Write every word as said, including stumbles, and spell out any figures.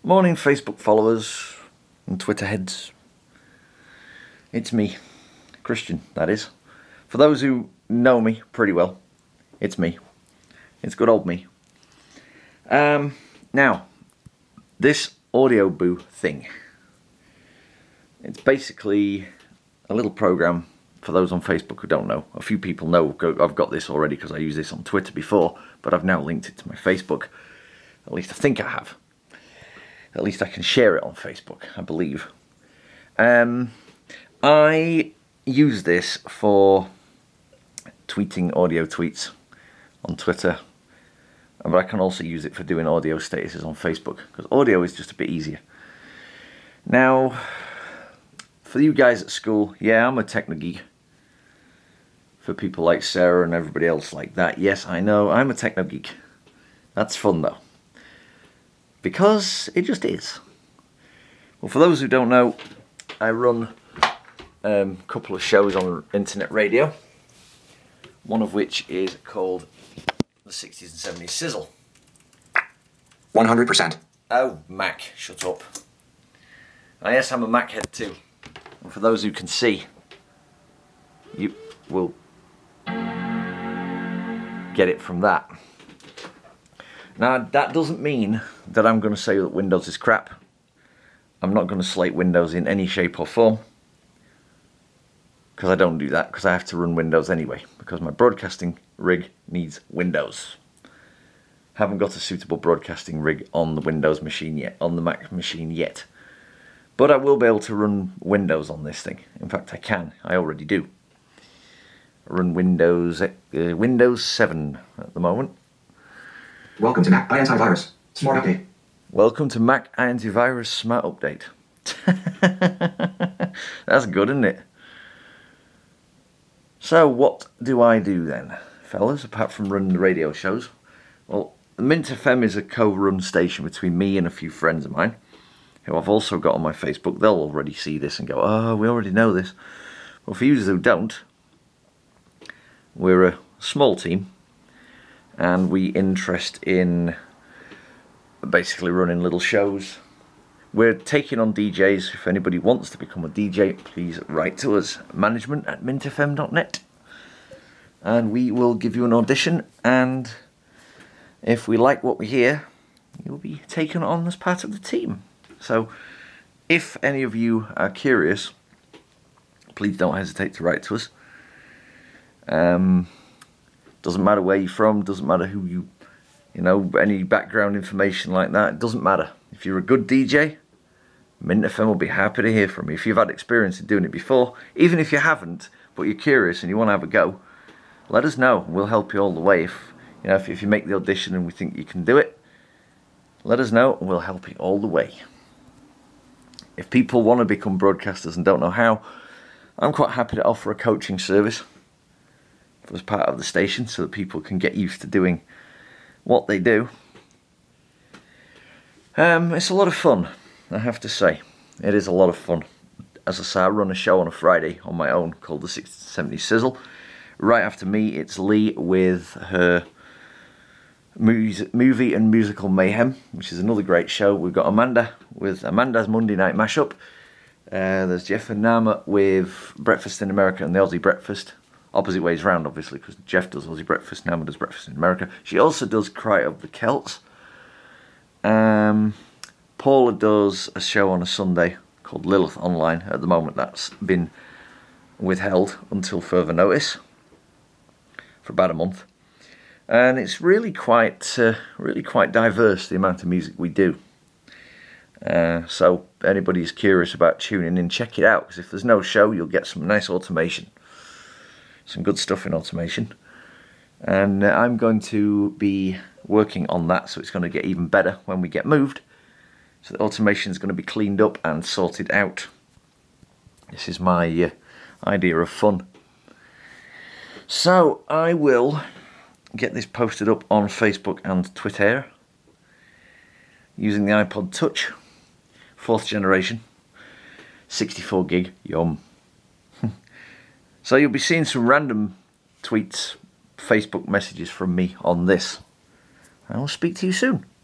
Morning, Facebook followers and Twitter heads. It's me, Christian, that is. For those who know me pretty well, it's me. It's good old me. Um, now, this audio boo thing. It's basically a little program for those on Facebook who don't know. A few people know I've got this already because I used this on Twitter before, but I've now linked it to my Facebook. At least I think I have. At least I can share it on Facebook, I believe. Um, I use this for tweeting audio tweets on Twitter, but I can also use it for doing audio statuses on Facebook, because audio is just a bit easier. Now, for you guys at school, yeah, I'm a techno geek. For people like Sarah and everybody else like that, yes, I know, I'm a techno geek. That's fun though. Because it just is. Well, for those who don't know, I run um, a couple of shows on internet radio. One of which is called the sixties and seventies Sizzle. one hundred percent. Oh, Mac, shut up. Ah, yes, I'm a Mac head too. And for those who can see, you will get it from that. Now, that doesn't mean that I'm going to say that Windows is crap. I'm not going to slate Windows in any shape or form. Because I don't do that, because I have to run Windows anyway. Because my broadcasting rig needs Windows. Haven't got a suitable broadcasting rig on the Windows machine yet, on the Mac machine yet. But I will be able to run Windows on this thing. In fact, I can. I already do. I run Windows, uh, Windows seven at the moment. Welcome to Mac Antivirus Smart Update. Welcome to Mac Antivirus Smart Update. That's good, isn't it? So what do I do then, fellas, apart from running the radio shows? Well, Mint F M is a co-run station between me and a few friends of mine, who I've also got on my Facebook. They'll already see this and go, oh, we already know this. Well, for you who don't, we're a small team. And we interest in basically running little shows. We're taking on D Js. If anybody wants to become a D J, please write to us. Management at mint f m dot net. And we will give you an audition. And if we like what we hear, you'll be taken on as part of the team. So if any of you are curious, please don't hesitate to write to us. Um... Doesn't matter where you're from, doesn't matter who you, you know, any background information like that, it doesn't matter. If you're a good D J, Mint F M will be happy to hear from you. If you've had experience in doing it before, even if you haven't, but you're curious and you want to have a go, let us know. We'll help you all the way. If you know, if, if you make the audition and we think you can do it, let us know and we'll help you all the way. If people want to become broadcasters and don't know how, I'm quite happy to offer a coaching service as part of the station so that people can get used to doing what they do. Um, it's a lot of fun, I have to say. It is a lot of fun. As I say, I run a show on a Friday on my own called the sixties and seventies Sizzle. Right after me, it's Lee with her mus- movie and musical mayhem, which is another great show. We've got Amanda with Amanda's Monday Night Mashup. Uh, there's Jeff and Nama with Breakfast in America and the Aussie Breakfast. Opposite ways round, obviously, because Jeff does Aussie Breakfast, Nama does Breakfast in America. She also does Cry of the Celts. Um, Paula does a show on a Sunday called Lilith Online. At the moment, that's been withheld until further notice for about a month. And it's really quite, uh, really quite diverse, the amount of music we do. Uh, so, anybody who's curious about tuning in, check it out, because if there's no show, you'll get some nice automation. Some good stuff in automation, and uh, I'm going to be working on that, so it's going to get even better when we get moved. So the automation is going to be cleaned up and sorted out. This is my uh, idea of fun. So I will get this posted up on Facebook and Twitter using the iPod Touch, fourth generation, sixty-four gig, yum. So you'll be seeing some random tweets, Facebook messages from me on this. I will speak to you soon.